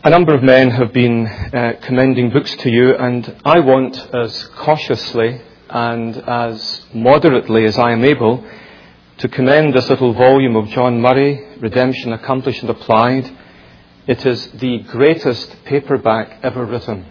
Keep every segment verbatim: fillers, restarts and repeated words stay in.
A number of men have been uh, commending books to you, and I want, as cautiously and as moderately as I am able, to commend this little volume of John Murray, Redemption Accomplished and Applied. It is the greatest paperback ever written.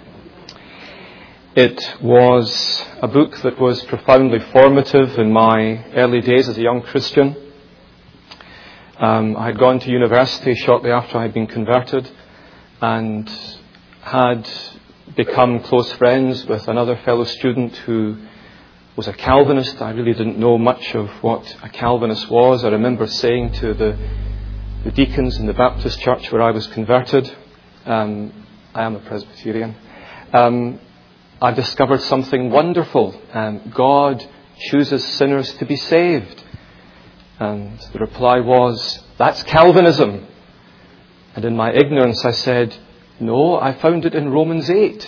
It was a book that was profoundly formative in my early days as a young Christian. Um, I had gone to university shortly after I had been converted, and had become close friends with another fellow student who was a Calvinist. I really didn't know much of what a Calvinist was. I remember saying to the, the deacons in the Baptist church where I was converted, um, I am a Presbyterian, um, I discovered something wonderful. Um, God chooses sinners to be saved. And the reply was, that's Calvinism. And in my ignorance I said, no, I found it in Romans eight.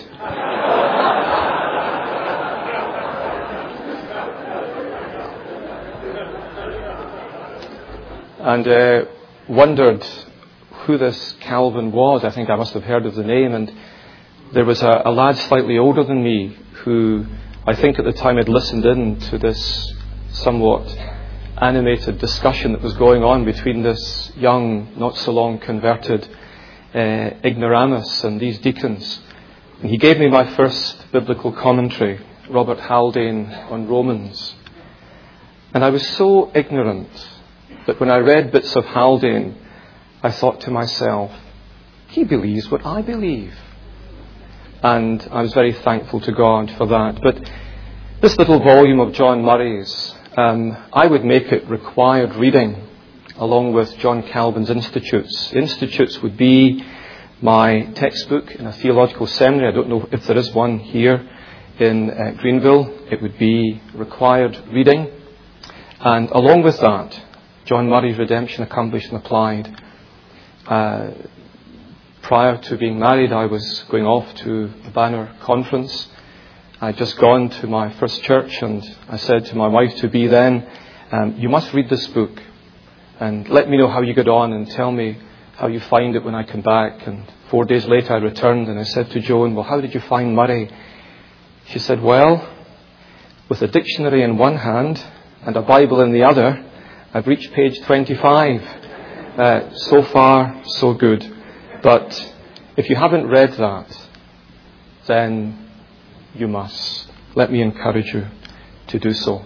and uh, wondered who this Calvin was. I think I must have heard of the name. And there was a, a lad slightly older than me who I think at the time had listened in to this somewhat animated discussion that was going on between this young, not so long converted uh, ignoramus and these deacons. And he gave me my first biblical commentary, Robert Haldane on Romans. And I was so ignorant that when I read bits of Haldane, I thought to myself, he believes what I believe. And I was very thankful to God for that. But this little volume of John Murray's, Um, I would make it required reading along with John Calvin's Institutes. The Institutes would be my textbook in a theological seminary. I don't know if there is one here in uh, Greenville. It would be required reading. And along with that, John Murray's Redemption Accomplished and Applied. Uh, prior to being married, I was going off to a Banner conference. I'd just gone to my first church, and I said to my wife-to-be then, um, you must read this book and let me know how you get on and tell me how you find it when I come back. And four days later I returned and I said to Joan, well, how did you find Murray? She said, well, with a dictionary in one hand and a Bible in the other, I've reached page twenty-five. Uh, so far, so good. But if you haven't read that, then you must. Let me encourage you to do so.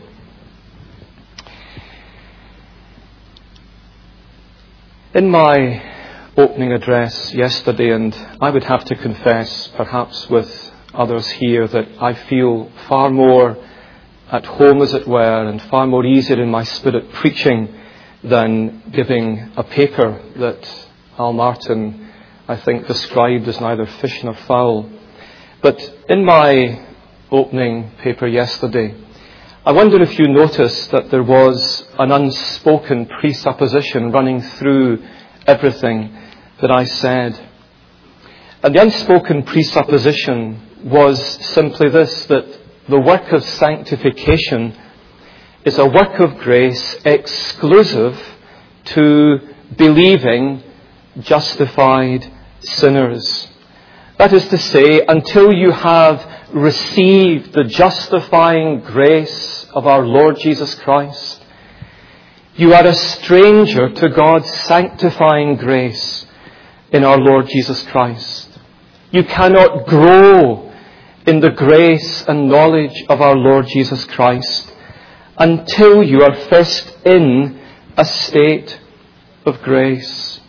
In my opening address yesterday, and I would have to confess, perhaps with others here, that I feel far more at home, as it were, and far more easier in my spirit preaching than giving a paper that Al Martin, I think, described as neither fish nor fowl. But in my opening paper yesterday, I wonder if you noticed that there was an unspoken presupposition running through everything that I said. And the unspoken presupposition was simply this, that the work of sanctification is a work of grace exclusive to believing, justified sinners. That is to say, until you have received the justifying grace of our Lord Jesus Christ, you are a stranger to God's sanctifying grace in our Lord Jesus Christ. You cannot grow in the grace and knowledge of our Lord Jesus Christ until you are first in a state of grace.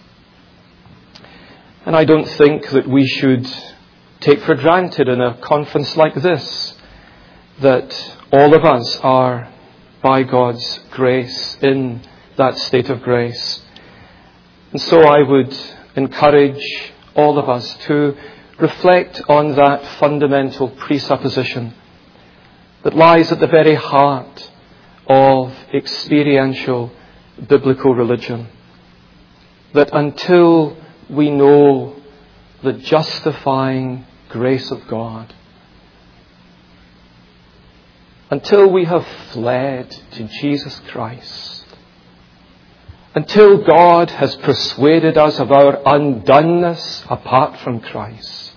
And I don't think that we should take for granted in a conference like this that all of us are, by God's grace, in that state of grace. And so I would encourage all of us to reflect on that fundamental presupposition that lies at the very heart of experiential biblical religion. That until we know the justifying grace of God, until we have fled to Jesus Christ, until God has persuaded us of our undoneness apart from Christ,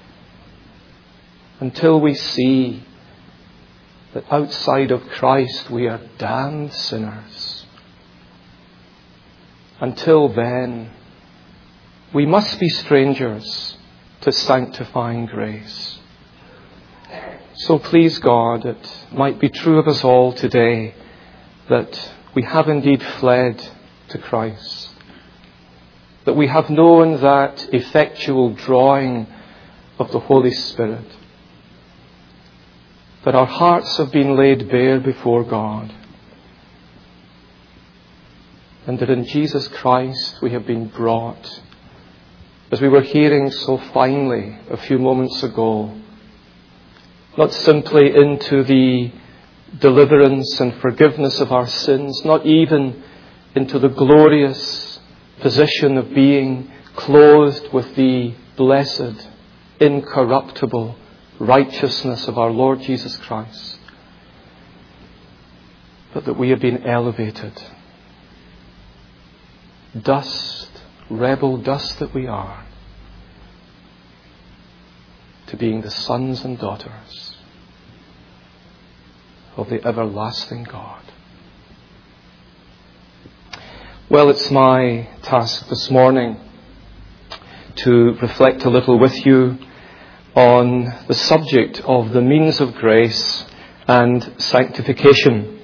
until we see that outside of Christ we are damned sinners, until then we must be strangers to sanctifying grace. So please God, it might be true of us all today that we have indeed fled to Christ, that we have known that effectual drawing of the Holy Spirit, that our hearts have been laid bare before God, and that in Jesus Christ we have been brought, as we were hearing so finely a few moments ago, not simply into the deliverance and forgiveness of our sins, not even into the glorious position of being clothed with the blessed, incorruptible righteousness of our Lord Jesus Christ, but that we have been elevated. Dust, rebel dust that we are, to being the sons and daughters of the everlasting God. Well, it's my task this morning to reflect a little with you on the subject of the means of grace and sanctification.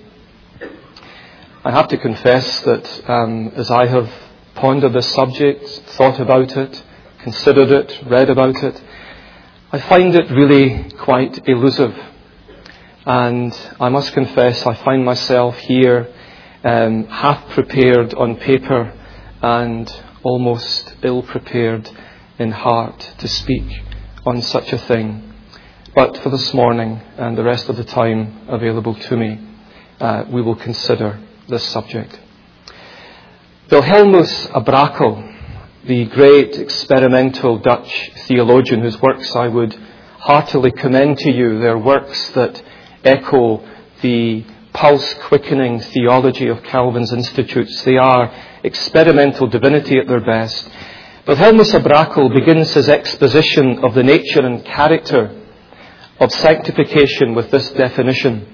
I have to confess that um, as I have pondered this subject, thought about it, considered it, read about it, I find it really quite elusive. And I must confess I find myself here um, half prepared on paper and almost ill prepared in heart to speak on such a thing. But for this morning and the rest of the time available to me, uh, we will consider this subject. Wilhelmus Abrakel, the great experimental Dutch theologian whose works I would heartily commend to you, they're works that echo the pulse-quickening theology of Calvin's Institutes. They are experimental divinity at their best. Wilhelmus Abrakel begins his exposition of the nature and character of sanctification with this definition.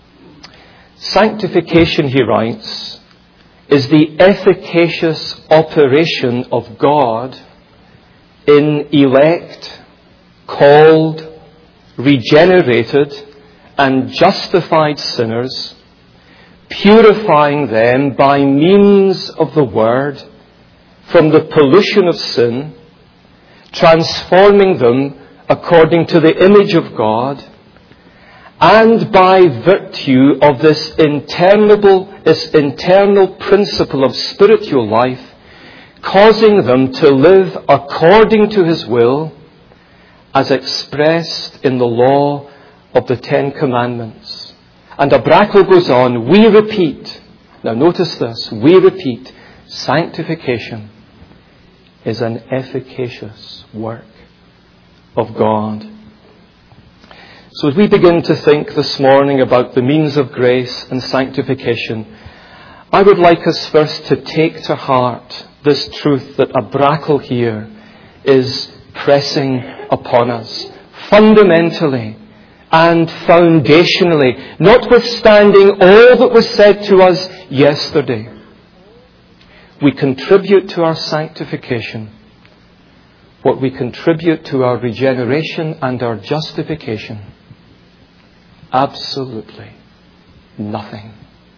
Sanctification, he writes, is the efficacious operation of God in elect, called, regenerated, and justified sinners, purifying them by means of the Word from the pollution of sin, transforming them according to the image of God, and by virtue of this internal, this internal principle of spiritual life, causing them to live according to His will, as expressed in the law of the Ten Commandments. And Abrakel goes on, we repeat, now notice this, we repeat, sanctification is an efficacious work of God. So as we begin to think this morning about the means of grace and sanctification, I would like us first to take to heart this truth that Abrakel here is pressing upon us, fundamentally and foundationally, notwithstanding all that was said to us yesterday. We contribute to our sanctification what we contribute to our regeneration and our justification. Absolutely nothing.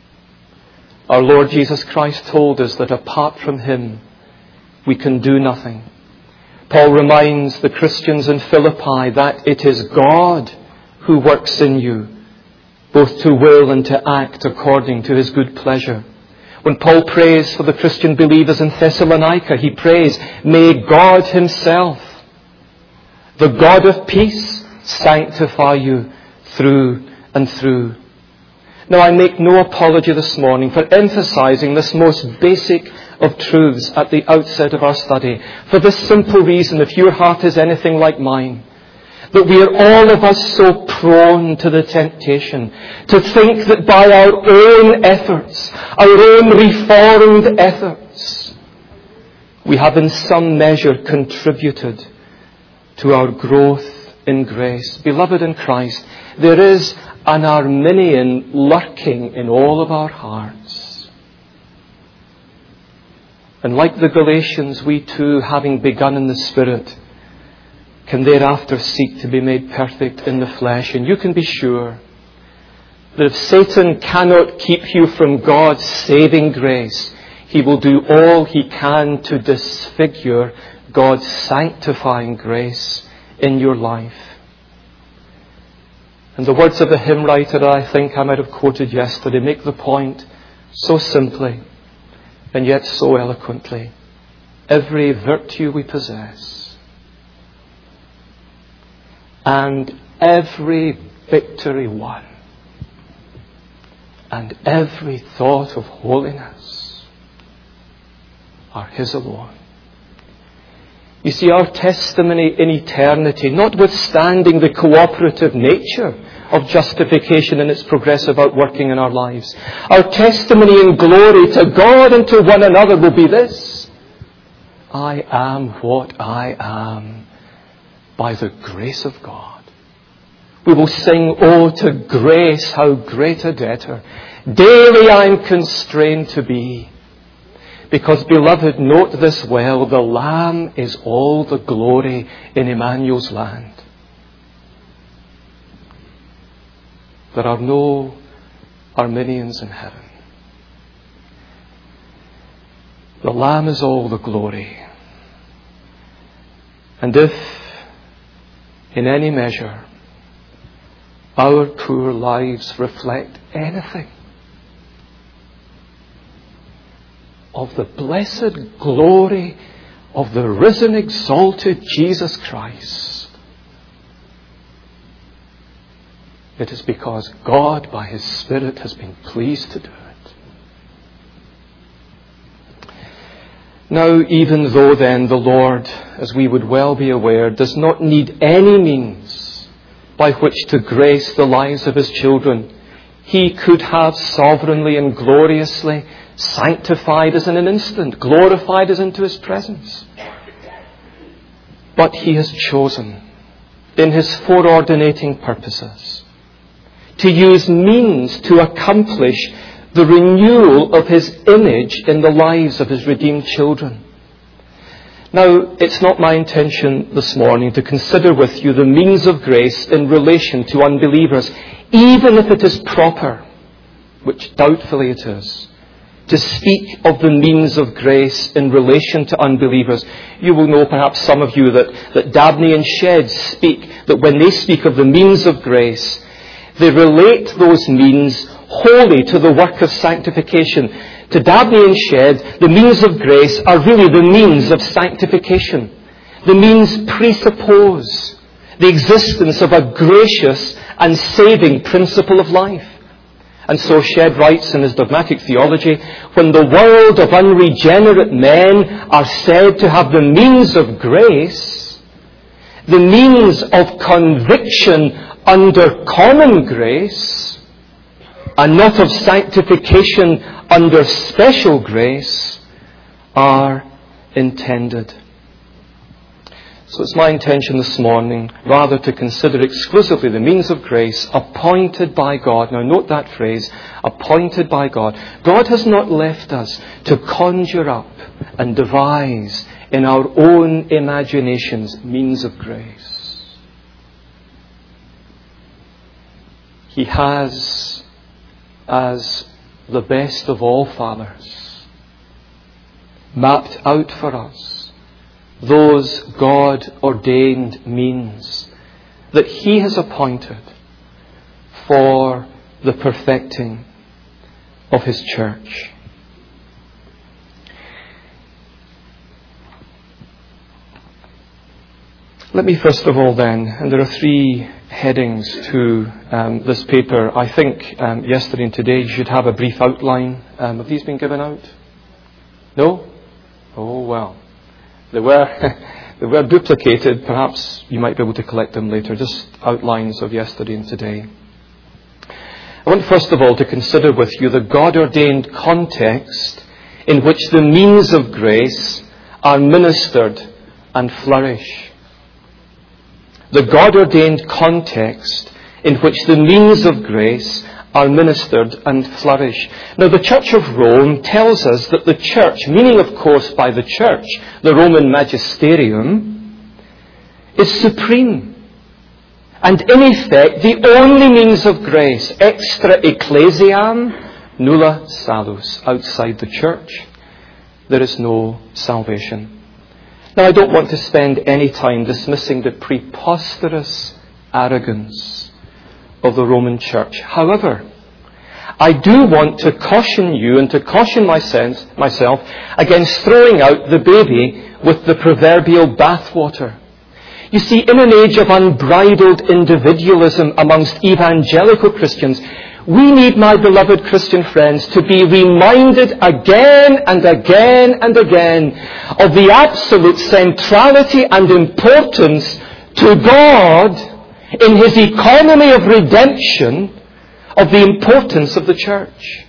Our Lord Jesus Christ told us that apart from Him, we can do nothing. Paul reminds the Christians in Philippi that it is God who works in you, both to will and to act according to His good pleasure. When Paul prays for the Christian believers in Thessalonica, he prays, may God Himself, the God of peace, sanctify you through and through. Now, I make no apology this morning for emphasizing this most basic of truths at the outset of our study, for this simple reason, if your heart is anything like mine, that we are all of us so prone to the temptation to think that by our own efforts, our own reformed efforts, we have in some measure contributed to our growth in grace. Beloved in Christ, there is an Arminian lurking in all of our hearts. And like the Galatians, we too, having begun in the Spirit, can thereafter seek to be made perfect in the flesh. And you can be sure that if Satan cannot keep you from God's saving grace, he will do all he can to disfigure God's sanctifying grace in your life. And the words of the hymn writer I think I might have quoted yesterday make the point so simply and yet so eloquently. Every virtue we possess and every victory won and every thought of holiness are His alone. You see, our testimony in eternity, notwithstanding the cooperative nature of justification and its progressive outworking in our lives, our testimony in glory to God and to one another will be this: I am what I am by the grace of God. We will sing, oh, to grace, how great a debtor daily I am constrained to be. Because, beloved, note this well, the Lamb is all the glory in Emmanuel's land. There are no Arminians in heaven. The Lamb is all the glory. And if, in any measure, our poor lives reflect anything of the blessed glory of the risen, exalted Jesus Christ, it is because God, by His Spirit, has been pleased to do it. Now, even though then the Lord, as we would well be aware, does not need any means by which to grace the lives of His children, He could have sovereignly and gloriously sanctified us in an instant, glorified us into His presence. But He has chosen, in His foreordinating purposes, to use means to accomplish the renewal of His image in the lives of His redeemed children. Now, it's not my intention this morning to consider with you the means of grace in relation to unbelievers, even if it is proper, which doubtfully it is, to speak of the means of grace in relation to unbelievers. You will know, perhaps some of you, that, that Dabney and Shedd speak, that when they speak of the means of grace, they relate those means wholly to the work of sanctification. To Dabney and Shedd, the means of grace are really the means of sanctification. The means presuppose the existence of a gracious and saving principle of life. And so Shedd writes in his dogmatic theology, when the world of unregenerate men are said to have the means of grace, the means of conviction under common grace, and not of sanctification under special grace, are intended. So it's my intention this morning rather to consider exclusively the means of grace appointed by God. Now note that phrase, appointed by God. God has not left us to conjure up and devise in our own imaginations means of grace. He has, as the best of all fathers, mapped out for us those God-ordained means that He has appointed for the perfecting of His church. Let me first of all then, and there are three headings to um, this paper. I think um, yesterday and today you should have a brief outline. Um, have these been given out? No? Oh, well. They were, they were duplicated. Perhaps you might be able to collect them later. Just outlines of yesterday and today. I want first of all to consider with you the God-ordained context in which the means of grace are ministered and flourish. The God-ordained context in which the means of grace are ministered and flourish. Now, the Church of Rome tells us that the church, meaning of course by the church, the Roman magisterium, is supreme. And in effect, the only means of grace, extra ecclesiam, nulla salus. Outside the church, there is no salvation. Now, I don't want to spend any time dismissing the preposterous arrogance of the Roman Church. However, I do want to caution you and to caution my sense, myself against throwing out the baby with the proverbial bathwater. You see, in an age of unbridled individualism amongst evangelical Christians, we need, my beloved Christian friends, to be reminded again and again and again of the absolute centrality and importance to God in His economy of redemption of the importance of the church.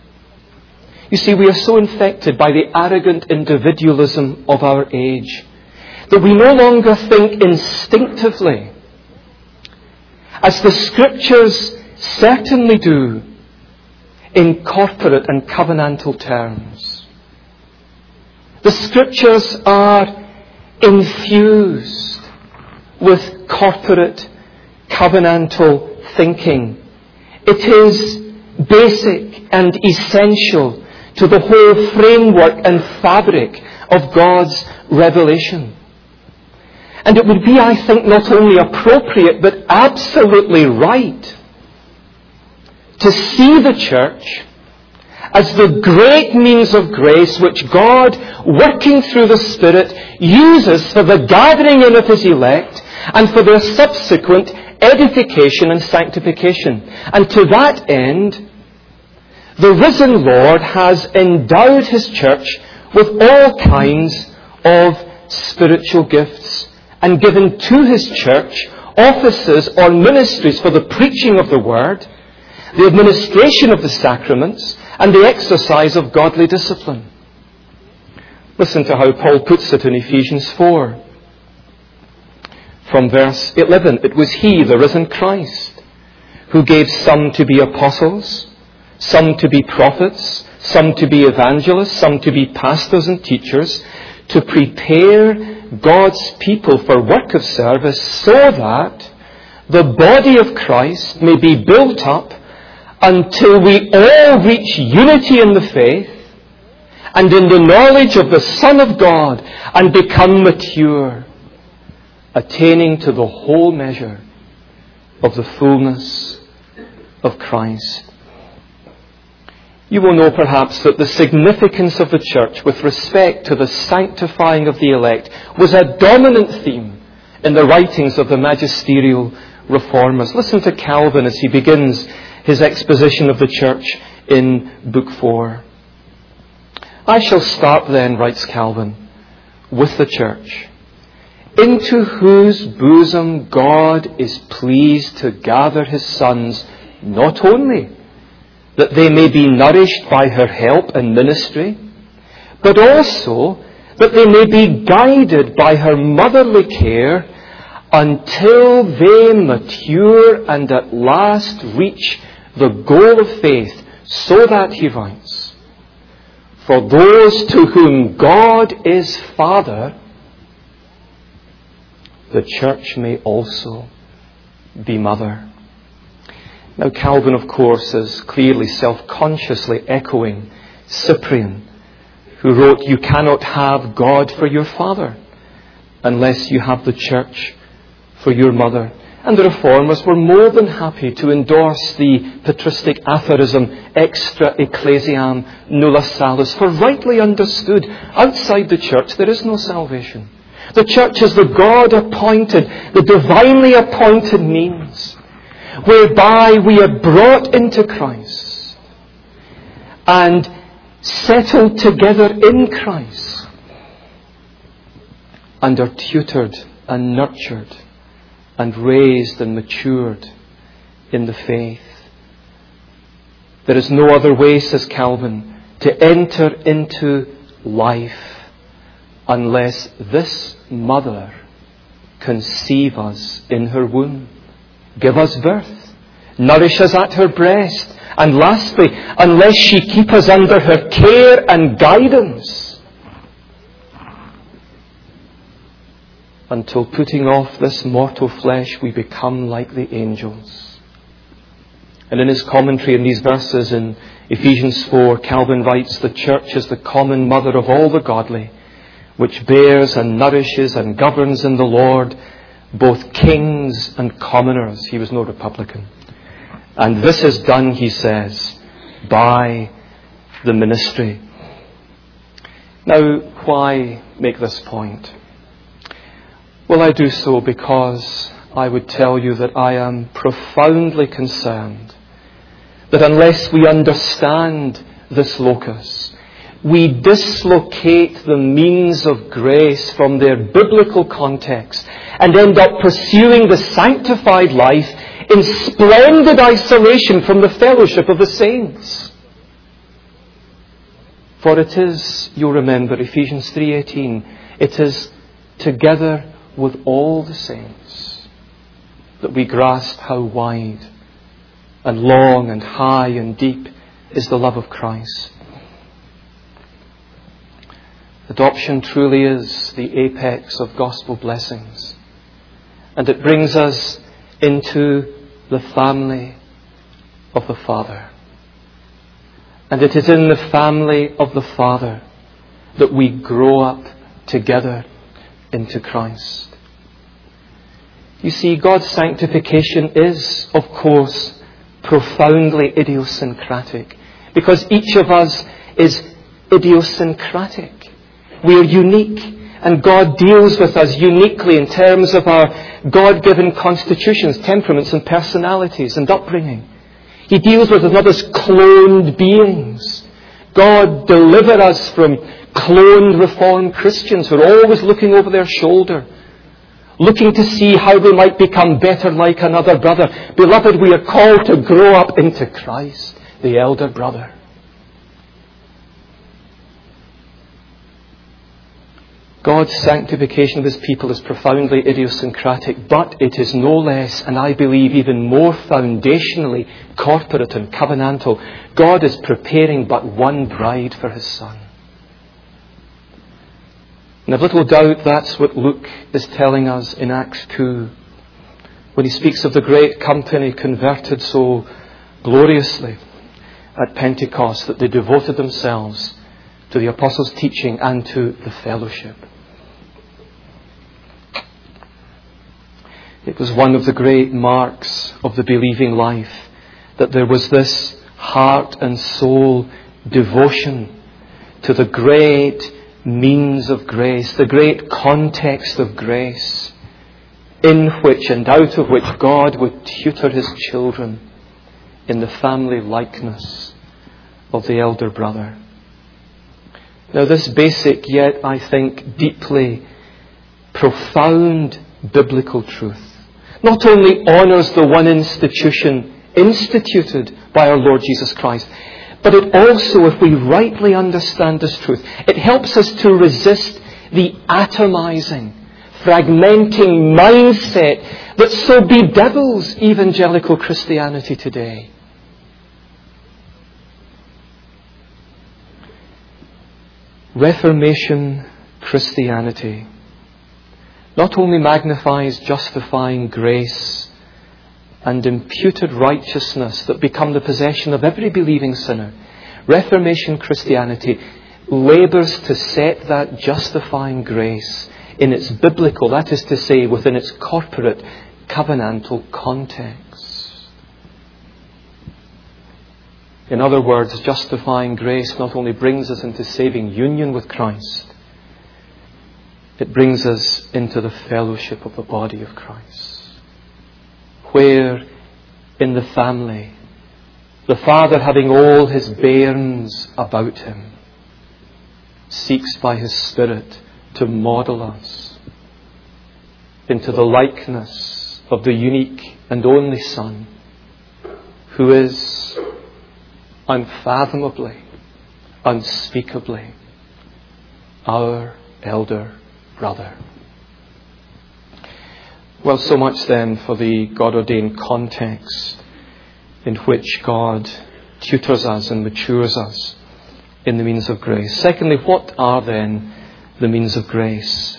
You see, we are so infected by the arrogant individualism of our age that we no longer think instinctively, as the Scriptures certainly do, in corporate and covenantal terms. The Scriptures are infused with corporate, covenantal thinking. It is basic and essential to the whole framework and fabric of God's revelation. And it would be, I think, not only appropriate, but absolutely right to see the church as the great means of grace which God, working through the Spirit, uses for the gathering in of His elect and for their subsequent edification and sanctification. And to that end, the risen Lord has endowed His church with all kinds of spiritual gifts and given to His church offices or ministries for the preaching of the Word, the administration of the sacraments, and the exercise of godly discipline. Listen to how Paul puts it in Ephesians four. From verse eleven, it was He, the risen Christ, who gave some to be apostles, some to be prophets, some to be evangelists, some to be pastors and teachers, to prepare God's people for work of service, so that the body of Christ may be built up until we all reach unity in the faith and in the knowledge of the Son of God and become mature, attaining to the whole measure of the fullness of Christ. You will know perhaps that the significance of the church with respect to the sanctifying of the elect was a dominant theme in the writings of the magisterial reformers. Listen to Calvin as he begins his exposition of the church in Book four. I shall start then, writes Calvin, with the church, into whose bosom God is pleased to gather His sons, not only that they may be nourished by her help and ministry, but also that they may be guided by her motherly care until they mature and at last reach the goal of faith, so that, he writes, for those to whom God is Father, the church may also be mother. Now, Calvin, of course, is clearly self-consciously echoing Cyprian, who wrote, you cannot have God for your father unless you have the church for your mother. And the Reformers were more than happy to endorse the patristic aphorism, extra ecclesiam nulla salus, for rightly understood, outside the church there is no salvation. The church is the God-appointed, the divinely appointed means whereby we are brought into Christ and settled together in Christ and are tutored and nurtured and raised and matured in the faith. There is no other way, says Calvin, to enter into life unless this mother conceive us in her womb, give us birth, nourish us at her breast, and lastly, unless she keep us under her care and guidance, until putting off this mortal flesh we become like the angels. And in his commentary in these verses in Ephesians four, Calvin writes, the church is the common mother of all the godly, which bears and nourishes and governs in the Lord both kings and commoners. He was no Republican. And this is done, he says, by the ministry. Now, why make this point? Well, I do so because I would tell you that I am profoundly concerned that unless we understand this locus, we dislocate the means of grace from their biblical context and end up pursuing the sanctified life in splendid isolation from the fellowship of the saints. For it is, you'll remember, Ephesians three eighteen, it is together with all the saints that we grasp how wide and long and high and deep is the love of Christ. Adoption truly is the apex of gospel blessings, and it brings us into the family of the Father. And it is in the family of the Father that we grow up together into Christ. You see, God's sanctification is, of course, profoundly idiosyncratic, because each of us is idiosyncratic. We are unique, and God deals with us uniquely in terms of our God-given constitutions, temperaments and personalities and upbringing. He deals with us not as cloned beings. God deliver us from cloned Reformed Christians who are always looking over their shoulder, looking to see how they might become better like another brother. Beloved, we are called to grow up into Christ, the elder brother. God's sanctification of His people is profoundly idiosyncratic, but it is no less, and I believe even more foundationally corporate and covenantal. God is preparing but one bride for His Son. And I've little doubt that's what Luke is telling us in Acts two, when he speaks of the great company converted so gloriously at Pentecost that they devoted themselves to the apostles' teaching and to the fellowship. It was one of the great marks of the believing life that there was this heart and soul devotion to the great means of grace, the great context of grace, in which and out of which God would tutor His children in the family likeness of the elder brother. Now, this basic yet, I think, deeply profound biblical truth not only honours the one institution instituted by our Lord Jesus Christ, but it also, if we rightly understand this truth, it helps us to resist the atomizing, fragmenting mindset that so bedevils evangelical Christianity today. Reformation Christianity not only magnifies justifying grace and imputed righteousness that become the possession of every believing sinner, Reformation Christianity labours to set that justifying grace in its biblical, that is to say, within its corporate, covenantal context. In other words, justifying grace not only brings us into saving union with Christ, it brings us into the fellowship of the body of Christ, where in the family, the Father, having all His bairns about Him, seeks by His Spirit to model us into the likeness of the unique and only Son, who is unfathomably, unspeakably our elder brother. Well, so much then for the God-ordained context in which God tutors us and matures us in the means of grace. Secondly, what are then the means of grace?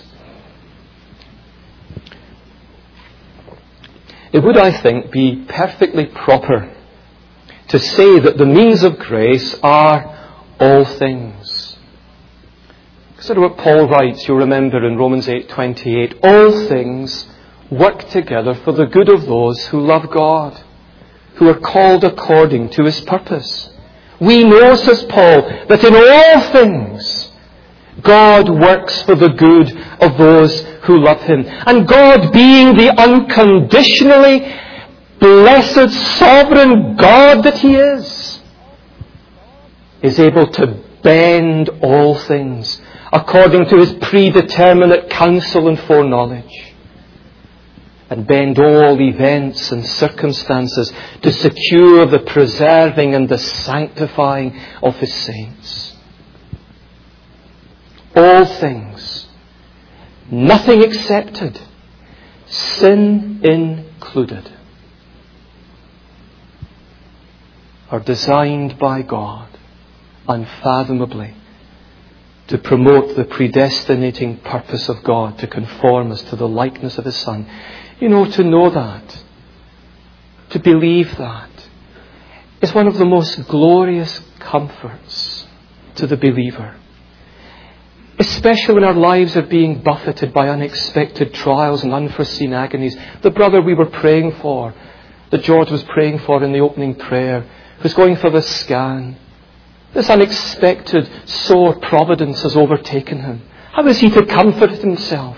It would, I think, be perfectly proper to say that the means of grace are all things. Consider what Paul writes, you'll remember in Romans eight twenty-eight, all things work together for the good of those who love God, who are called according to His purpose. We know, says Paul, that in all things God works for the good of those who love Him. And God, being the unconditionally blessed, sovereign God that He is, is able to bend all things according to His predeterminate counsel and foreknowledge, and bend all events and circumstances to secure the preserving and the sanctifying of His saints. All things, nothing excepted, sin included, are designed by God unfathomably to promote the predestinating purpose of God to conform us to the likeness of His Son. You know, to know that, to believe that, is one of the most glorious comforts to the believer. Especially when our lives are being buffeted by unexpected trials and unforeseen agonies. The brother we were praying for, that George was praying for in the opening prayer, who's going for the scan. This unexpected sore providence has overtaken him. How is he to comfort himself?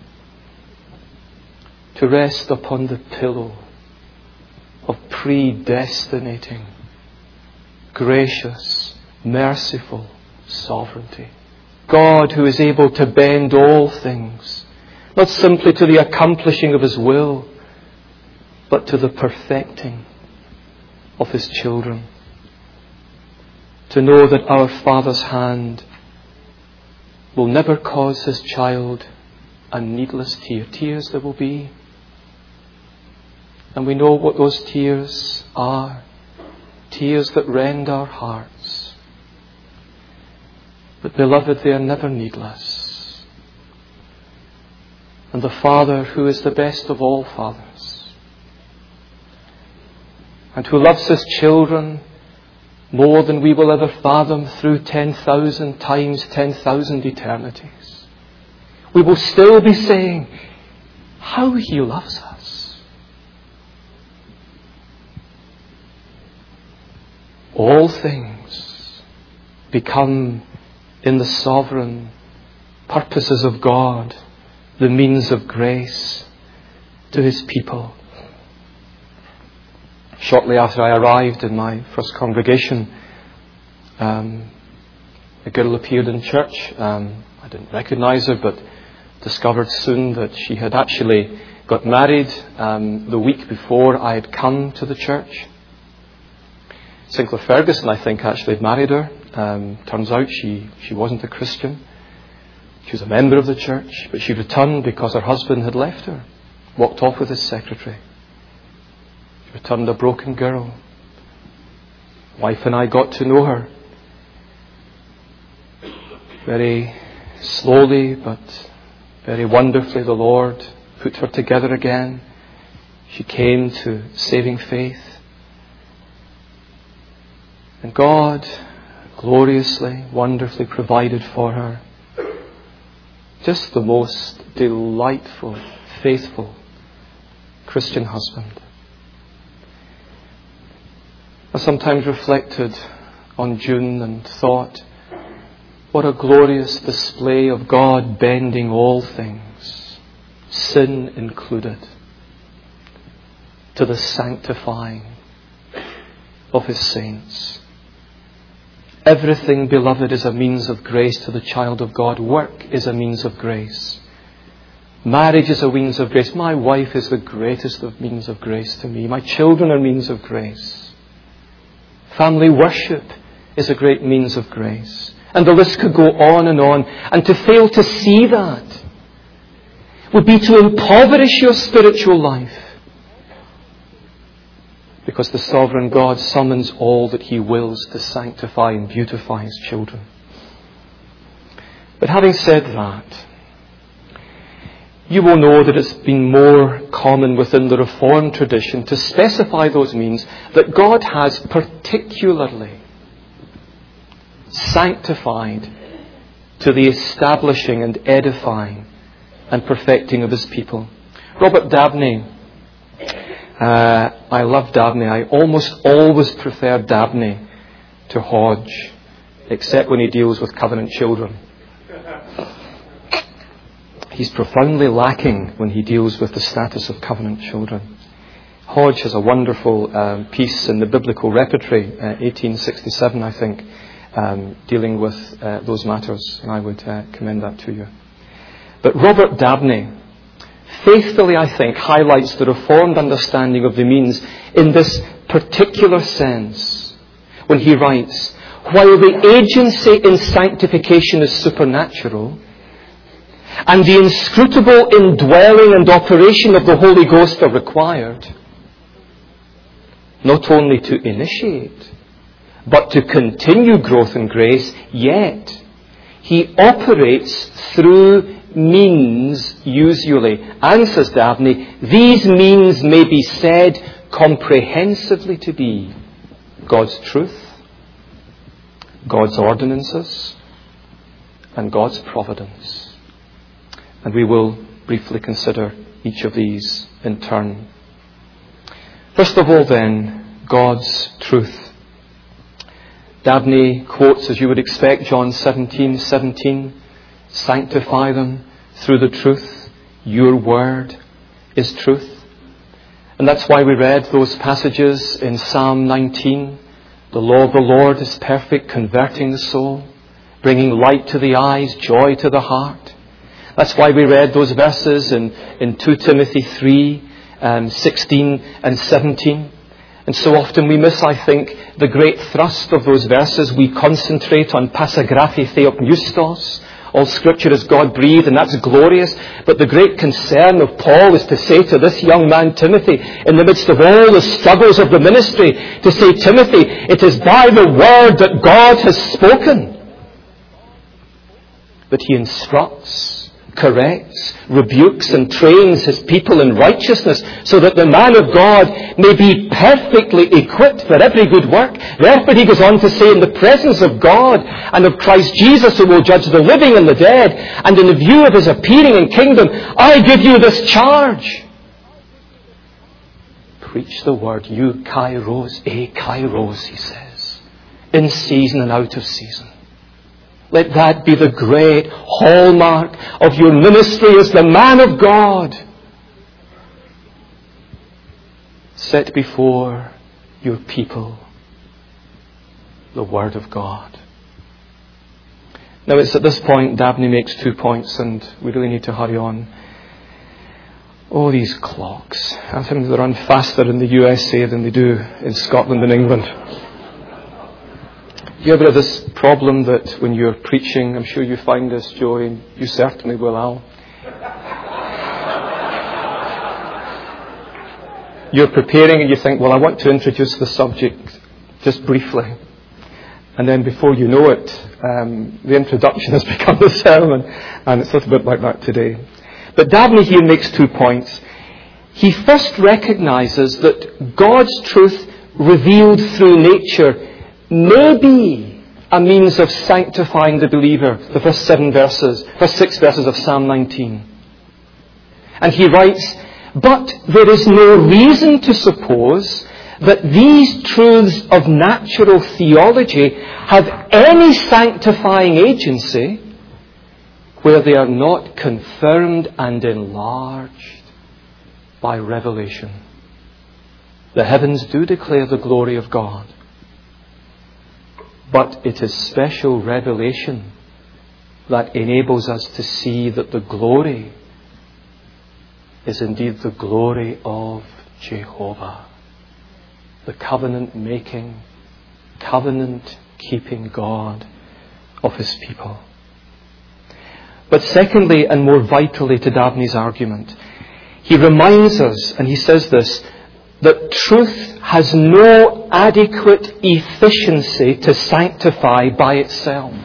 To rest upon the pillow of predestinating, gracious, merciful sovereignty. God who is able to bend all things, not simply to the accomplishing of His will, but to the perfecting of His children. To know that our Father's hand will never cause His child a needless tear. Tears there will be. And we know what those tears are. Tears that rend our hearts. But beloved, they are never needless. And the Father, who is the best of all fathers, and who loves His children more than we will ever fathom through ten thousand times ten thousand eternities, we will still be saying, how He loves us. All things become, in the sovereign purposes of God, the means of grace to His people. Shortly after I arrived in my first congregation, um, a girl appeared in church. Um, I didn't recognize her, but discovered soon that she had actually got married um, the week before I had come to the church. Sinclair Ferguson, I think, actually had married her. Um, turns out she, she wasn't a Christian. She was a member of the church, but she returned because her husband had left her, walked off with his secretary. She returned a broken girl. Wife and I got to know her very slowly, but very wonderfully. The Lord put her together again. She came to saving faith. And God gloriously, wonderfully provided for her just the most delightful, faithful Christian husband. I sometimes reflected on June and thought, what a glorious display of God bending all things, sin included, to the sanctifying of His saints. Everything, beloved, is a means of grace to the child of God. Work is a means of grace. Marriage is a means of grace. My wife is the greatest of means of grace to me. My children are means of grace. Family worship is a great means of grace. And the list could go on and on. And to fail to see that would be to impoverish your spiritual life. Because the sovereign God summons all that He wills to sanctify and beautify His children. But having said that, you will know that it's been more common within the Reformed tradition to specify those means that God has particularly sanctified to the establishing and edifying and perfecting of His people. Robert Dabney, uh, I love Dabney. I almost always prefer Dabney to Hodge, except when he deals with covenant children. He's profoundly lacking when he deals with the status of covenant children. Hodge has a wonderful um, piece in the Biblical Repertory, uh, eighteen sixty-seven, I think, um, dealing with uh, those matters, and I would uh, commend that to you. But Robert Dabney faithfully, I think, highlights the Reformed understanding of the means in this particular sense when he writes, while the agency in sanctification is supernatural, and the inscrutable indwelling and operation of the Holy Ghost are required, not only to initiate, but to continue growth in grace, yet He operates through means usually. And, says Dabney, these means may be said comprehensively to be God's truth, God's ordinances, and God's providence. And we will briefly consider each of these in turn. First of all then, God's truth. Dabney quotes, as you would expect, John seventeen seventeen, sanctify them through the truth. Your word is truth. And that's why we read those passages in Psalm nineteen. The law of the Lord is perfect, converting the soul, bringing light to the eyes, joy to the heart. That's why we read those verses in, in Second Timothy three, um, sixteen and seventeen. And so often we miss, I think, the great thrust of those verses. We concentrate on pasagraphi theopneustos. All Scripture is God-breathed, and that's glorious. But the great concern of Paul is to say to this young man, Timothy, in the midst of all the struggles of the ministry, to say, Timothy, it is by the word that God has spoken that He instructs, corrects, rebukes and trains His people in righteousness, so that the man of God may be perfectly equipped for every good work. Therefore he goes on to say, in the presence of God and of Christ Jesus, who will judge the living and the dead, and in the view of His appearing in kingdom, I give you this charge. Preach the word, you kairos, e kairos, he says, in season and out of season. Let that be the great hallmark of your ministry as the man of God. Set before your people the Word of God. Now it's at this point Dabney makes two points, and we really need to hurry on. Oh, these clocks. I think they run faster in the U S A than they do in Scotland and England. Do you ever have this problem that when you're preaching, I'm sure you find this, Joey, and you certainly will, Al. You're preparing and you think, well, I want to introduce the subject just briefly. And then before you know it, um, the introduction has become the sermon. And it's a little bit like that today. But Dabney here makes two points. He first recognizes that God's truth revealed through nature may be a means of sanctifying the believer. The first seven verses, first six verses of Psalm nineteen. And he writes, but there is no reason to suppose that these truths of natural theology have any sanctifying agency where they are not confirmed and enlarged by revelation. The heavens do declare the glory of God. But it is special revelation that enables us to see that the glory is indeed the glory of Jehovah, the covenant-making, covenant-keeping God of his people. But secondly, and more vitally to Dabney's argument, he reminds us, and he says this, that truth has no adequate efficiency to sanctify by itself.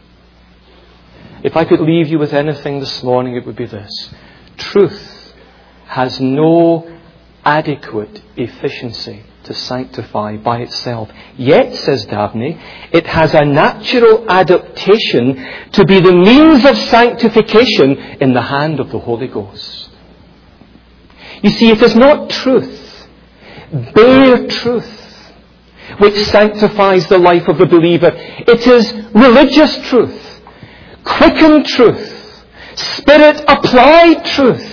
If I could leave you with anything this morning, it would be this. Truth has no adequate efficiency to sanctify by itself. Yet, says Dabney, it has a natural adaptation to be the means of sanctification in the hand of the Holy Ghost. You see, it is not truth, bare truth, which sanctifies the life of the believer. It is religious truth, quickened truth, Spirit-applied truth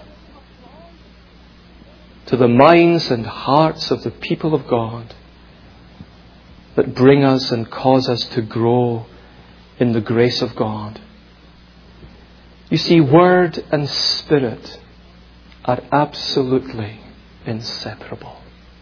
to the minds and hearts of the people of God that bring us and cause us to grow in the grace of God. You see, Word and Spirit are absolutely inseparable.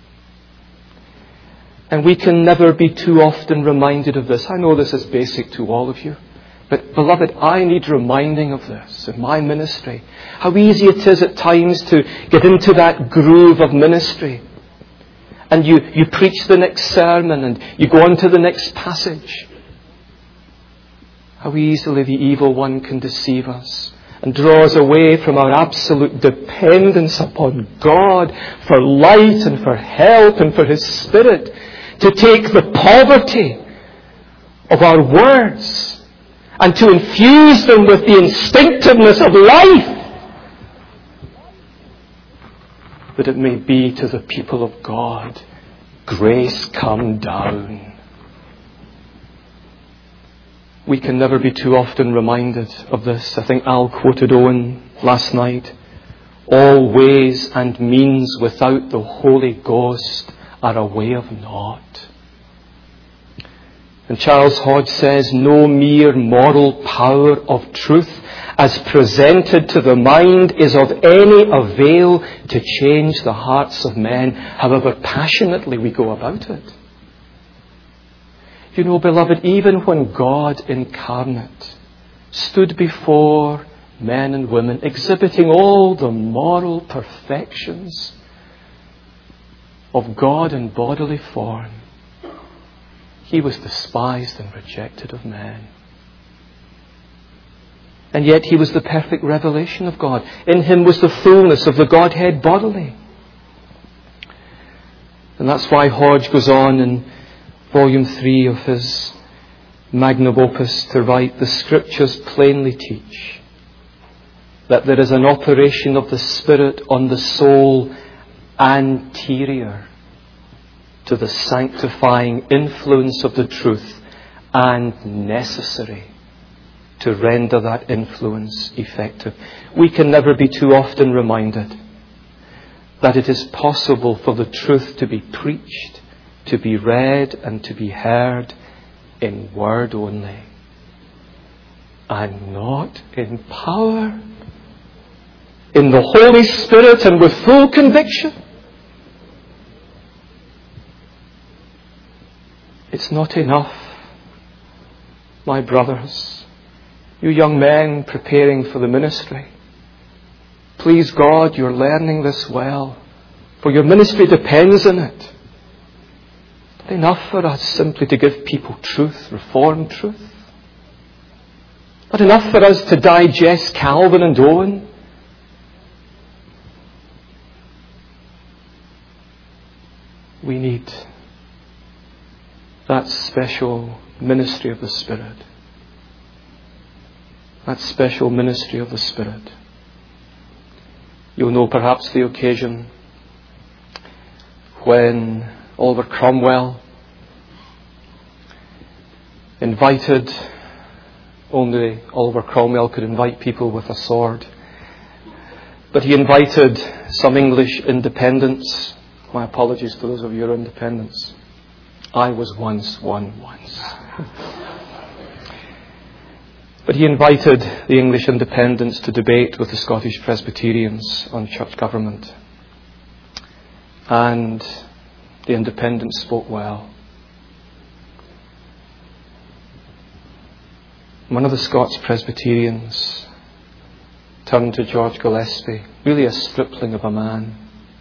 And we can never be too often reminded of this. I know this is basic to all of you. But, beloved, I need reminding of this in my ministry. How easy it is at times to get into that groove of ministry. And you, you preach the next sermon and you go on to the next passage. How easily the evil one can deceive us and draw us away from our absolute dependence upon God for light and for help and for His Spirit, to take the poverty of our words and to infuse them with the instinctiveness of life, that it may be to the people of God, grace come down. We can never be too often reminded of this. I think Al quoted Owen last night. All ways and means without the Holy Ghost are a way of naught. And Charles Hodge says, no mere moral power of truth as presented to the mind is of any avail to change the hearts of men, however passionately we go about it. You know, beloved, even when God incarnate stood before men and women exhibiting all the moral perfections of God in bodily form, He was despised and rejected of men. And yet He was the perfect revelation of God. In Him was the fullness of the Godhead bodily. And that's why Hodge goes on in volume three of his magnum opus to write, the Scriptures plainly teach that there is an operation of the Spirit on the soul anterior to the sanctifying influence of the truth and necessary to render that influence effective. We can never be too often reminded that it is possible for the truth to be preached, to be read and to be heard in word only, and not in power, in the Holy Spirit and with full conviction. It's not enough, my brothers, you young men preparing for the ministry. Please God, you're learning this well, for your ministry depends on it. Not enough for us simply to give people truth, reformed truth. Not enough for us to digest Calvin and Owen. We need that special ministry of the Spirit. That special ministry of the Spirit. You'll know perhaps the occasion when Oliver Cromwell invited, only Oliver Cromwell could invite people with a sword, but he invited some English independents. My apologies to those of you who are independents. I was once one once. But he invited the English independents to debate with the Scottish Presbyterians on church government. And the independents spoke well. One of the Scots Presbyterians turned to George Gillespie, really a stripling of a man,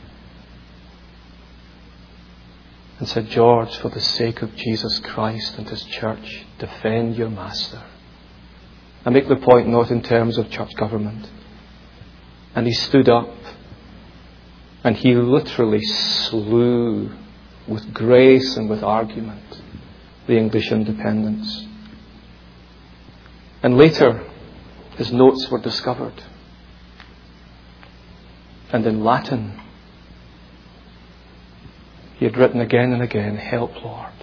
and said, "George, for the sake of Jesus Christ and His church, defend your master." I make the point not in terms of church government. And he stood up and he literally slew with grace and with argument the English independents. And later his notes were discovered. And in Latin he had written again and again, "Help, Lord.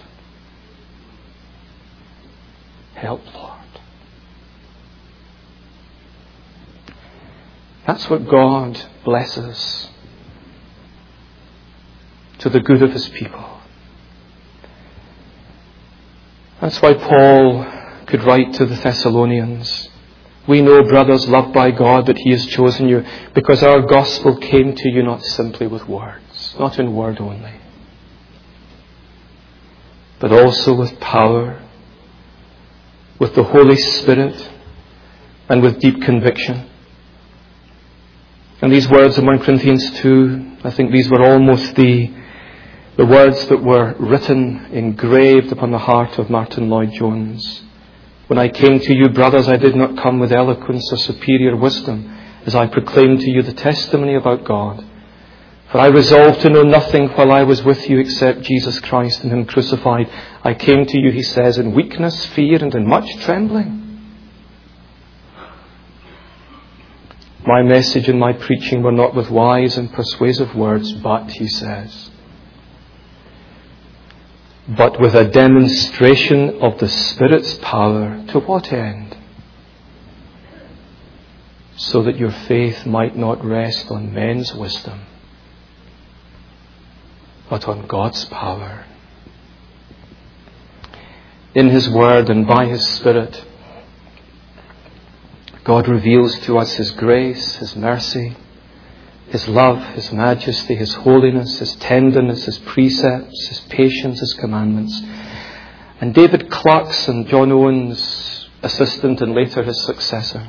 Help, Lord." That's what God blesses to the good of His people. That's why Paul could write to the Thessalonians, "We know, brothers, loved by God, that He has chosen you, because our gospel came to you not simply with words, not in word only, but also with power, with the Holy Spirit, and with deep conviction." And these words in First Corinthians two, I think these were almost the, the words that were written, engraved upon the heart of Martin Lloyd-Jones. "When I came to you, brothers, I did not come with eloquence or superior wisdom, as I proclaimed to you the testimony about God. For I resolved to know nothing while I was with you except Jesus Christ and Him crucified. I came to you," he says, "in weakness, fear, and in much trembling. My message and my preaching were not with wise and persuasive words, but," he says, "but with a demonstration of the Spirit's power." To what end? "So that your faith might not rest on men's wisdom, but on God's power." In His Word and by His Spirit, God reveals to us His grace, His mercy, His love, His majesty, His holiness, His tenderness, His precepts, His patience, His commandments. And David Clarkson, John Owen's assistant and later his successor,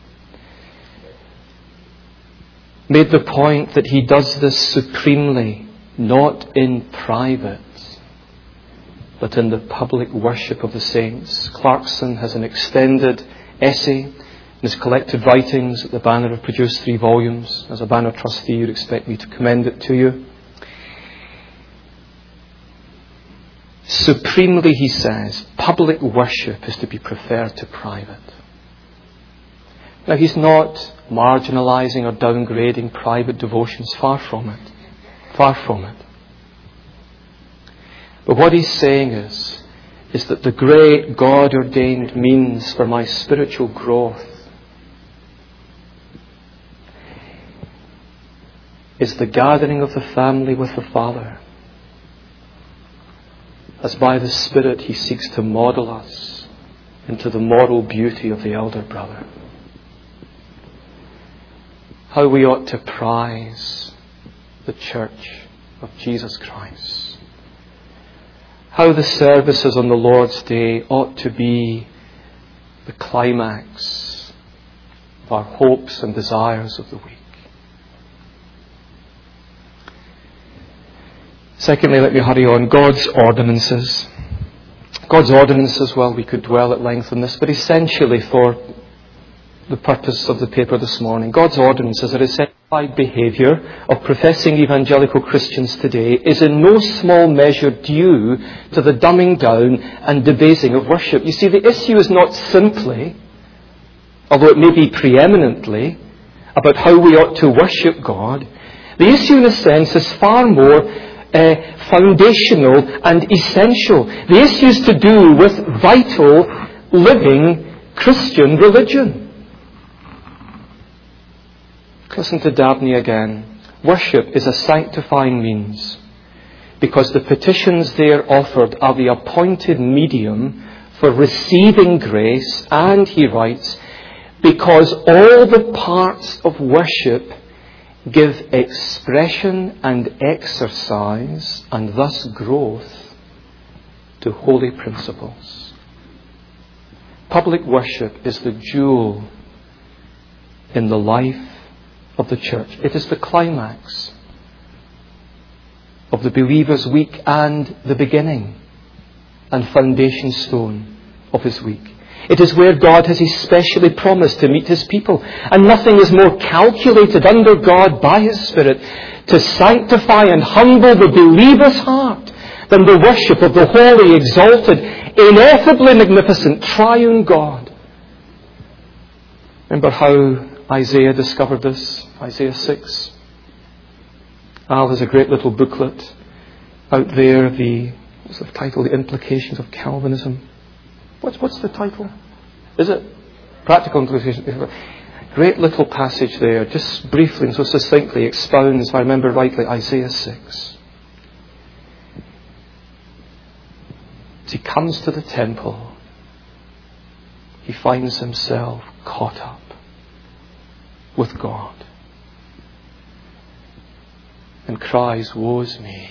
made the point that he does this supremely, not in private, but in the public worship of the saints. Clarkson has an extended essay in his collected writings that the Banner have produced, three volumes. As a Banner trustee, you'd expect me to commend it to you. Supremely, he says, public worship is to be preferred to private. Now, he's not marginalising or downgrading private devotions. Far from it. Far from it. But what he's saying is, is that the great God-ordained means for my spiritual growth is the gathering of the family with the Father, as by the Spirit He seeks to model us into the moral beauty of the elder brother. How we ought to prize the church of Jesus Christ. How the services on the Lord's Day ought to be the climax of our hopes and desires of the week. Secondly, let me hurry on. God's ordinances. God's ordinances, well, we could dwell at length on this, but essentially for the purpose of the paper this morning, God's ordinances are exemplified behaviour of professing evangelical Christians today is in no small measure due to the dumbing down and debasing of worship. You see, the issue is not simply, although it may be preeminently, about how we ought to worship God. The issue, in a sense, is far more Uh, foundational and essential. The issue is to do with vital, living Christian religion. Listen to Dabney again. Worship is a sanctifying means because the petitions there offered are the appointed medium for receiving grace, and, he writes, because all the parts of worship give expression and exercise and thus growth to holy principles. Public worship is the jewel in the life of the church. It is the climax of the believer's week and the beginning and foundation stone of his week. It is where God has especially promised to meet his people. And nothing is more calculated under God by his Spirit to sanctify and humble the believer's heart than the worship of the holy, exalted, ineffably magnificent, triune God. Remember how Isaiah discovered this? Isaiah six. Al has a great little booklet out there, the, what's the title? The Implications of Calvinism. What's, what's the title? Is it? Practical Implications. Great little passage there, just briefly and so succinctly expounds, if I remember rightly, Isaiah six. As he comes to the temple, he finds himself caught up with God and cries, "Woe's me!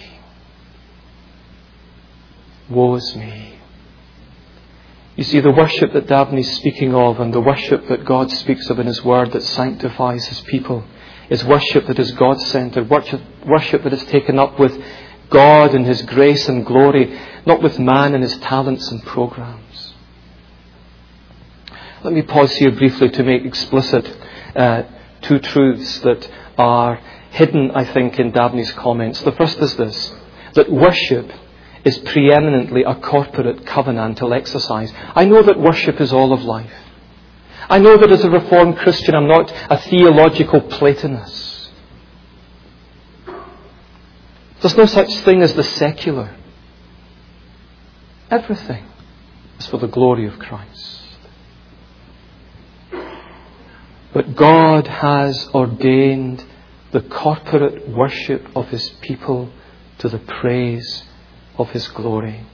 Woe's me!" You see, the worship that Dabney's speaking of and the worship that God speaks of in his word that sanctifies his people is worship that is God-centered, worship, worship that is taken up with God and his grace and glory, not with man and his talents and programs. Let me pause here briefly to make explicit uh, two truths that are hidden, I think, in Dabney's comments. The first is this, that worship is preeminently a corporate covenantal exercise. I know that worship is all of life. I know that as a Reformed Christian, I'm not a theological Platonist. There's no such thing as the secular. Everything is for the glory of Christ. But God has ordained the corporate worship of his people to the praise of his glory.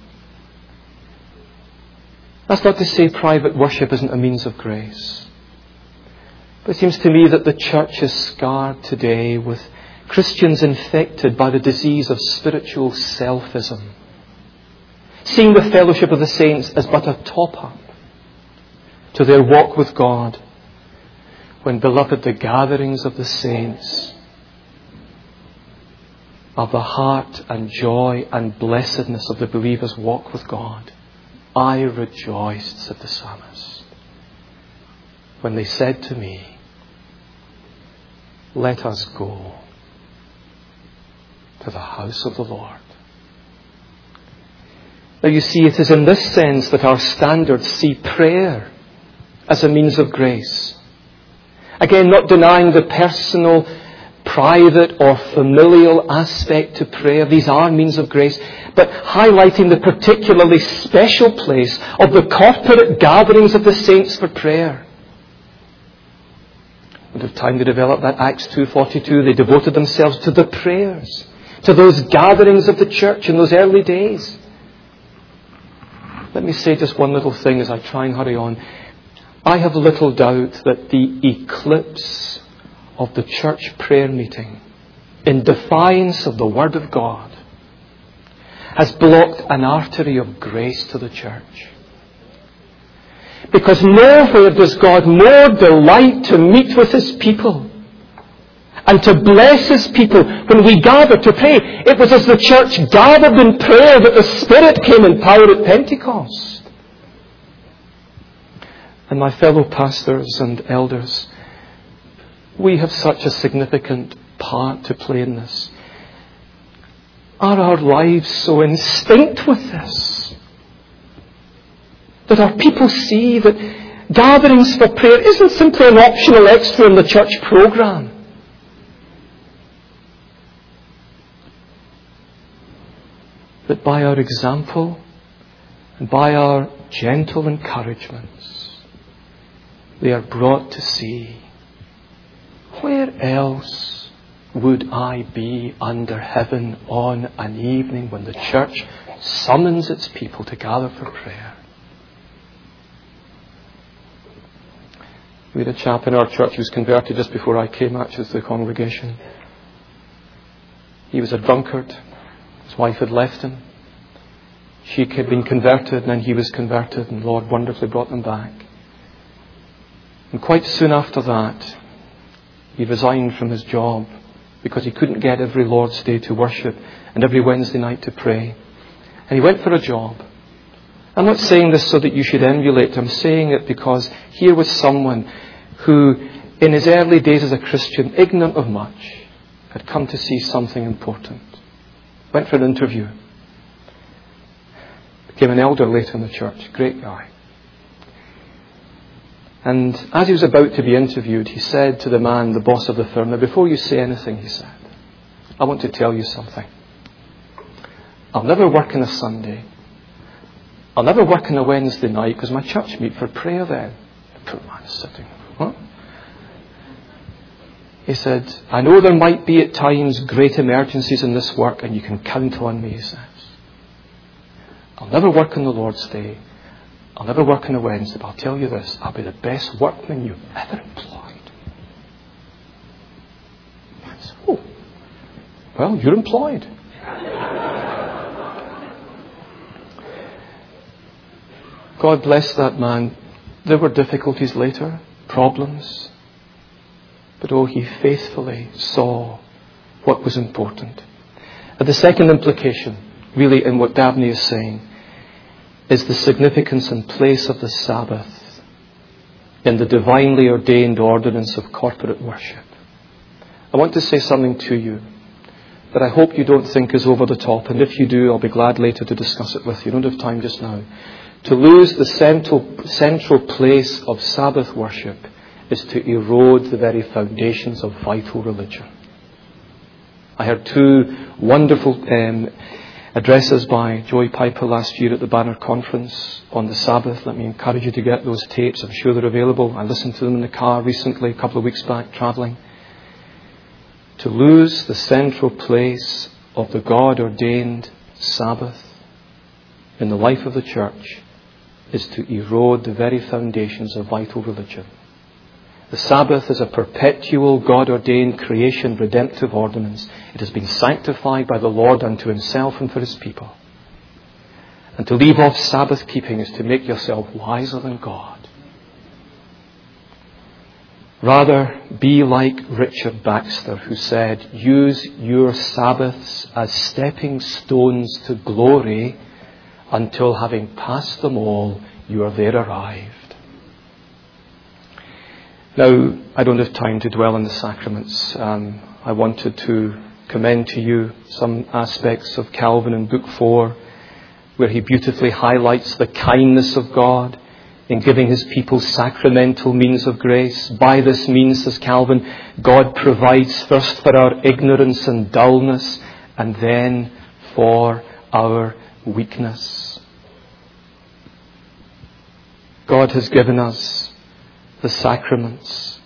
That's not to say private worship isn't a means of grace. But it seems to me that the church is scarred today with Christians infected by the disease of spiritual selfism, seeing the fellowship of the saints as but a top-up to their walk with God, when, beloved, the gatherings of the saints of the heart and joy and blessedness of the believer's walk with God. I rejoiced, said the psalmist, when they said to me, "Let us go to the house of the Lord." Now you see, it is in this sense that our standards see prayer as a means of grace. Again, not denying the personal, private or familial aspect to prayer. These are means of grace. But highlighting the particularly special place of the corporate gatherings of the saints for prayer. We don't have time to develop that. Acts two forty-two, they devoted themselves to the prayers, to those gatherings of the church in those early days. Let me say just one little thing as I try and hurry on. I have little doubt that the eclipse of the church prayer meeting, in defiance of the Word of God, has blocked an artery of grace to the church. Because nowhere does God more delight to meet with his people and to bless his people when we gather to pray. It was as the church gathered in prayer that the Spirit came in power at Pentecost. And my fellow pastors and elders, we have such a significant part to play in this. Are our lives so instinct with this that our people see that gatherings for prayer isn't simply an optional extra in the church program? That by our example and by our gentle encouragements, they are brought to see, where else would I be under heaven on an evening when the church summons its people to gather for prayer? We had a chap in our church who was converted just before I came actually to the congregation. He was a drunkard. His wife had left him. She had been converted, and then he was converted, and the Lord wonderfully brought them back. And quite soon after that, he resigned from his job because he couldn't get every Lord's Day to worship and every Wednesday night to pray. And he went for a job. I'm not saying this so that you should emulate. I'm saying it because here was someone who, in his early days as a Christian, ignorant of much, had come to see something important. Went for an interview. Became an elder later in the church. Great guy. And as he was about to be interviewed, he said to the man, the boss of the firm, "Now, before you say anything," he said, "I want to tell you something. I'll never work on a Sunday. I'll never work on a Wednesday night because my church meet for prayer then." The poor man is sitting. What? He said, "I know there might be at times great emergencies in this work, and you can count on me," he says. "I'll never work on the Lord's Day. I'll never work on a Wednesday, but I'll tell you this, I'll be the best workman you've ever employed." I said, "Oh, well, you're employed." God bless that man. There were difficulties later, problems. But oh, he faithfully saw what was important. And the second implication, really, in what Dabney is saying, is the significance and place of the Sabbath in the divinely ordained ordinance of corporate worship. I want to say something to you that I hope you don't think is over the top, and if you do, I'll be glad later to discuss it with you. I don't have time just now. To lose the central, central place of Sabbath worship is to erode the very foundations of vital religion. I heard two wonderful um, addresses by Joey Piper last year at the Banner Conference on the Sabbath. Let me encourage you to get those tapes. I'm sure they're available. I listened to them in the car recently, a couple of weeks back, travelling. To lose the central place of the God-ordained Sabbath in the life of the church is to erode the very foundations of vital religion. The Sabbath is a perpetual, God-ordained creation redemptive ordinance. It has been sanctified by the Lord unto himself and for his people. And to leave off Sabbath keeping is to make yourself wiser than God. Rather, be like Richard Baxter, who said, "Use your Sabbaths as stepping stones to glory until, having passed them all, you are there arrived." Now, I don't have time to dwell on the sacraments. Um, I wanted to commend to you some aspects of Calvin in Book four, where he beautifully highlights the kindness of God in giving his people sacramental means of grace. By this means, says Calvin, God provides first for our ignorance and dullness, and then for our weakness. God has given us the sacraments,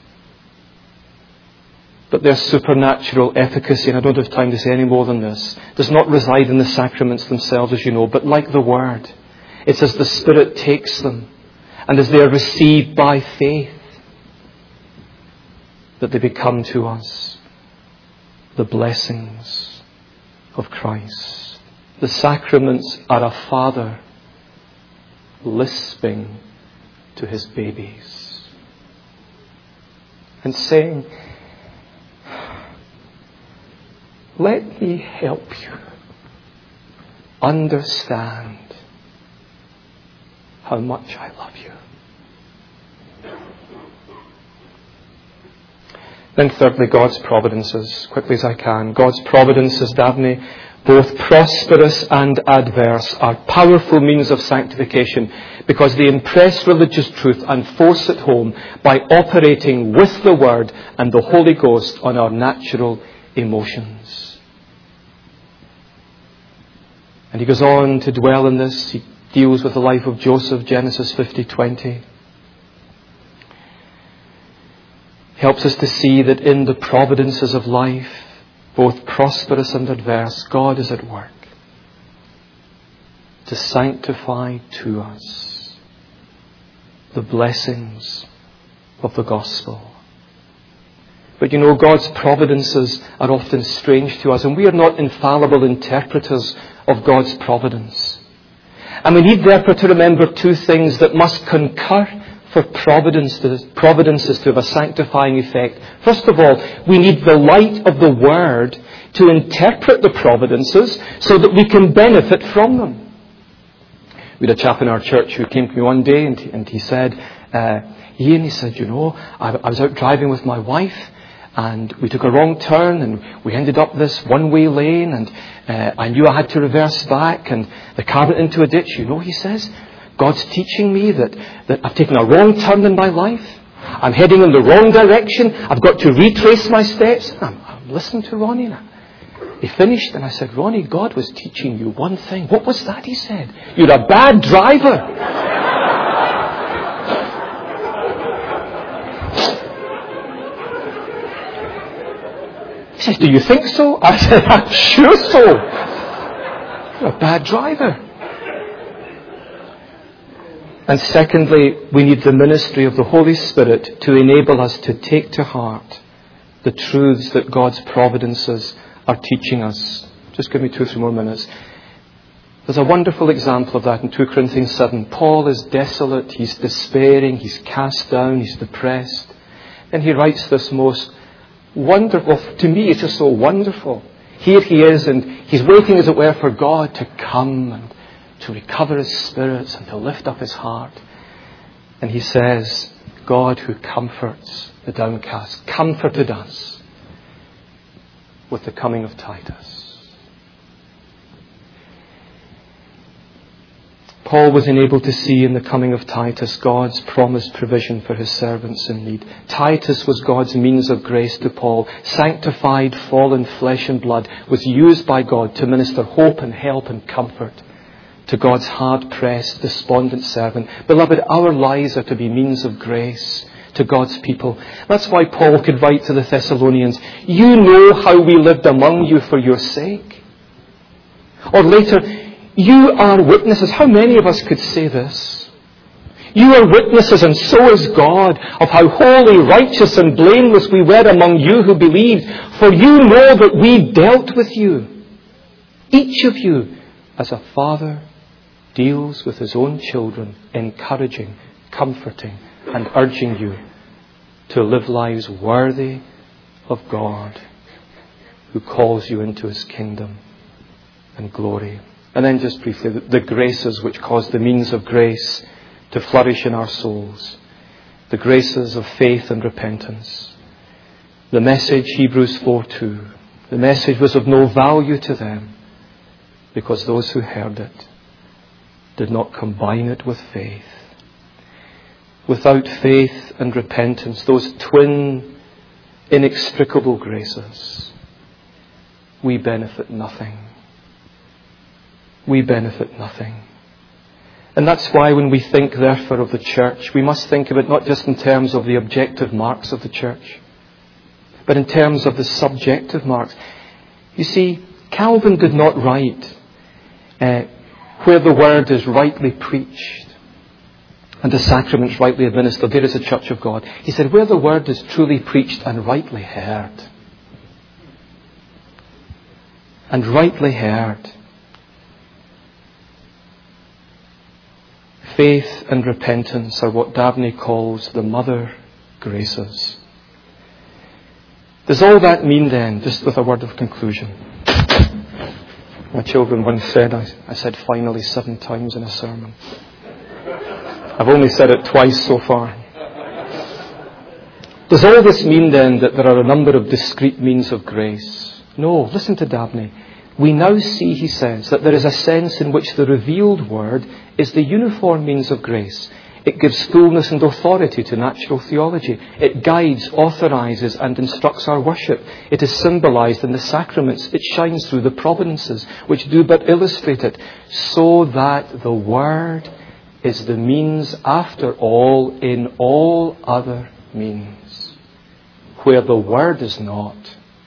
but their supernatural efficacy, and I don't have time to say any more than this, does not reside in the sacraments themselves, as you know, but like the Word, it's as the Spirit takes them, and as they are received by faith, that they become to us the blessings of Christ. The sacraments are a father lisping to his babies and saying, "Let me help you understand how much I love you." Then thirdly, God's providences, quickly as I can. God's providences, Dabney, both prosperous and adverse, are powerful means of sanctification because they impress religious truth and force it home by operating with the Word and the Holy Ghost on our natural emotions. And he goes on to dwell in this. He deals with the life of Joseph, Genesis fifty twenty. Helps us to see that in the providences of life, both prosperous and adverse, God is at work to sanctify to us the blessings of the gospel. But you know, God's providences are often strange to us, and we are not infallible interpreters of God's providence. And we need therefore to remember two things that must concur for providences, providences to have a sanctifying effect. First of all, we need the light of the Word to interpret the providences so that we can benefit from them. We had a chap in our church who came to me one day and he, and he said, uh, Ian, he said, you know, I, I was out driving with my wife and we took a wrong turn and we ended up this one-way lane and uh, I knew I had to reverse back and the car went into a ditch. You know, he says, God's teaching me that, that I've taken a wrong turn in my life. I'm heading in the wrong direction. I've got to retrace my steps. I'm, I'm listening to Ronnie now. He finished and I said, Ronnie, God was teaching you one thing. What was that? He said, you're a bad driver. He said, do you think so? I said, I'm sure so. You're a bad driver. And secondly, we need the ministry of the Holy Spirit to enable us to take to heart the truths that God's providences are teaching us. Just give me two or three more minutes. There's a wonderful example of that in Second Corinthians seven. Paul is desolate, he's despairing, he's cast down, he's depressed. And he writes this most wonderful, to me it's just so wonderful. Here he is and he's waiting, as it were, for God to come and to recover his spirits and to lift up his heart. And he says, God who comforts the downcast, comforted us with the coming of Titus. Paul was enabled to see in the coming of Titus God's promised provision for his servants in need. Titus was God's means of grace to Paul. Sanctified, fallen flesh and blood, was used by God to minister hope and help and comfort to God's hard-pressed, despondent servant. Beloved, our lives are to be means of grace to God's people. That's why Paul could write to the Thessalonians, you know how we lived among you for your sake. Or later, you are witnesses. How many of us could say this? You are witnesses, and so is God, of how holy, righteous and blameless we were among you who believed. For you know that we dealt with you, each of you, as a father deals with his own children, encouraging, comforting, and urging you to live lives worthy of God, who calls you into his kingdom and glory. And then just briefly, the graces which cause the means of grace to flourish in our souls. The graces of faith and repentance. The message, Hebrews four two, the message was of no value to them because those who heard it did not combine it with faith. Without faith and repentance, those twin inextricable graces, we benefit nothing. We benefit nothing. And that's why when we think, therefore, of the church, we must think of it not just in terms of the objective marks of the church, but in terms of the subjective marks. You see, Calvin did not write uh, where the word is rightly preached and the sacraments rightly administered, there is a church of God. He said, where the word is truly preached and rightly heard. And rightly heard. Faith and repentance are what Dabney calls the mother graces. Does all that mean then, just with a word of conclusion? My children once said, I, I said finally seven times in a sermon. I've only said it twice so far. Does all this mean then that there are a number of discrete means of grace? No, listen to Dabney. We now see, he says, that there is a sense in which the revealed word is the uniform means of grace. It gives fullness and authority to natural theology. It guides, authorises and instructs our worship. It is symbolised in the sacraments. It shines through the providences, which do but illustrate it, so that the word is the means after all in all other means. Where the word is not,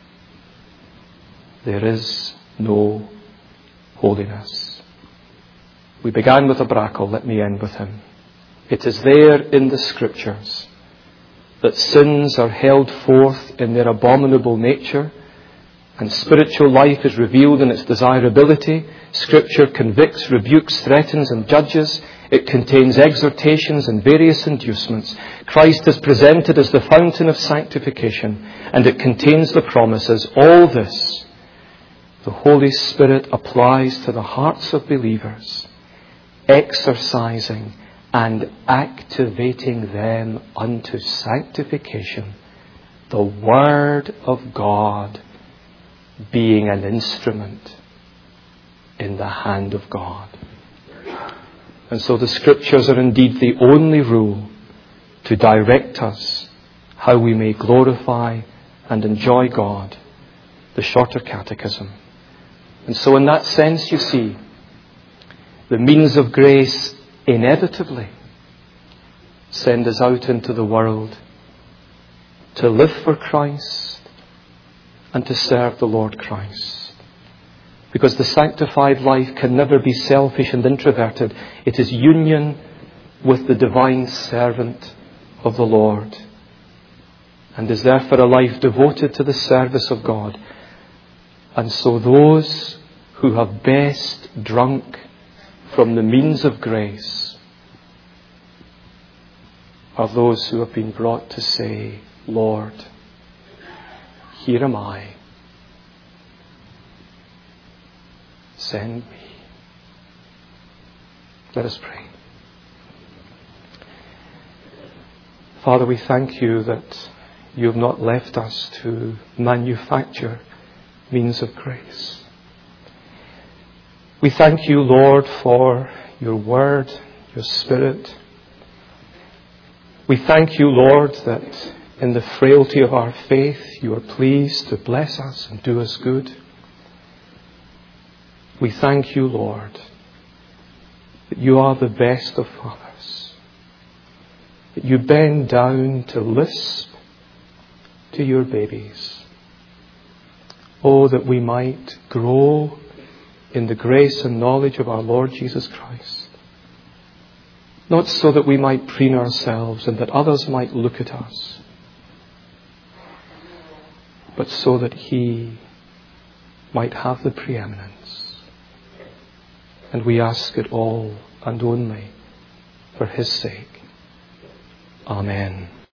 there is no holiness. We began with Abrakel, let me end with him. It is there in the Scriptures that sins are held forth in their abominable nature And spiritual life is revealed in its desirability. Scripture convicts, rebukes, threatens and judges. It contains exhortations and various inducements. Christ is presented as the fountain of sanctification, and it contains the promises. All this, the Holy Spirit applies to the hearts of believers, exercising and activating them unto sanctification, the Word of God being an instrument in the hand of God. And so the Scriptures are indeed the only rule to direct us how we may glorify and enjoy God, the shorter catechism. And so in that sense, you see, the means of grace inevitably send us out into the world to live for Christ and to serve the Lord Christ. Because the sanctified life can never be selfish and introverted. It is union with the divine servant of the Lord, and is therefore a life devoted to the service of God. And so those who have best drunk from the means of grace are those who have been brought to say, Lord, here am I. Send me. Let us pray. Father, we thank you that you have not left us to manufacture means of grace. We thank you, Lord, for your word, your Spirit. We thank you, Lord, that in the frailty of our faith, you are pleased to bless us and do us good. We thank you, Lord, that you are the best of fathers, that you bend down to lisp to your babies. Oh, that we might grow in the grace and knowledge of our Lord Jesus Christ, not so that we might preen ourselves and that others might look at us, but so that He might have the preeminence. And we ask it all and only for His sake. Amen.